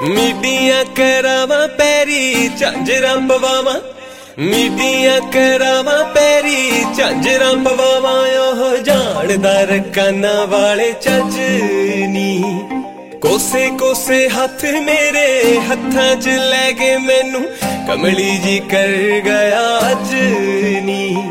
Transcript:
Media ਕਰਾਵਾਂ ਪੈਰੀ ਝਾਂਜਰਾਂ ਪਵਾਵਾਂ, ਮੀਡੀਆਂ ਕਰਾਵਾਂ ਪੈਰੀ ਝਾਂਜਰਾਂ ਪਵਾਵਾਂ। ਉਹ ਜਾਣਦਾ ਰਕਾਨਾਂ ਵਾਲੇ ਚੱਜ ਨੀ, ਕੋਸੇ ਕੋਸੇ ਹੱਥ ਮੇਰੇ ਹੱਥਾਂ 'ਚ ਲੈ ਕੇ ਮੈਨੂੰ ਕਮਲੀ ਜੀ ਕਰ ਗਿਆ ਅੱਜ ਨੀ।